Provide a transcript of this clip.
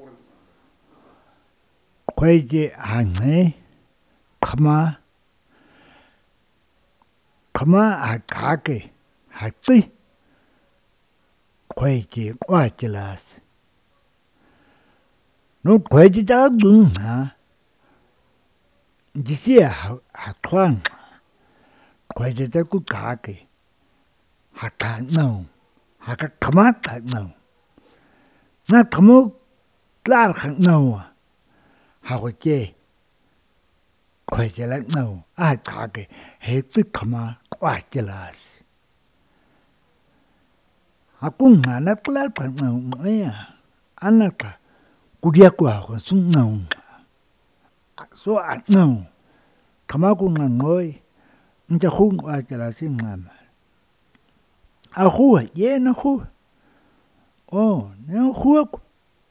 Kwaiji hangce, kama hakake, hatsi, kwaiji kwachilas. No kwaiji jagdunga, jisia hatwanga, kwaiji jakukake, hakano, hakakamata no. Na kamo klar no. Hawaje, kwaiji like no, hakake, hetsi kama kwachilas. Hakunga na klapa no, maya, anaka, kudiakwa, sunga. So at no, kamakunga ngoi, nja hung kwachilas ingama. Ahua, ye na hua. Oh, ne hua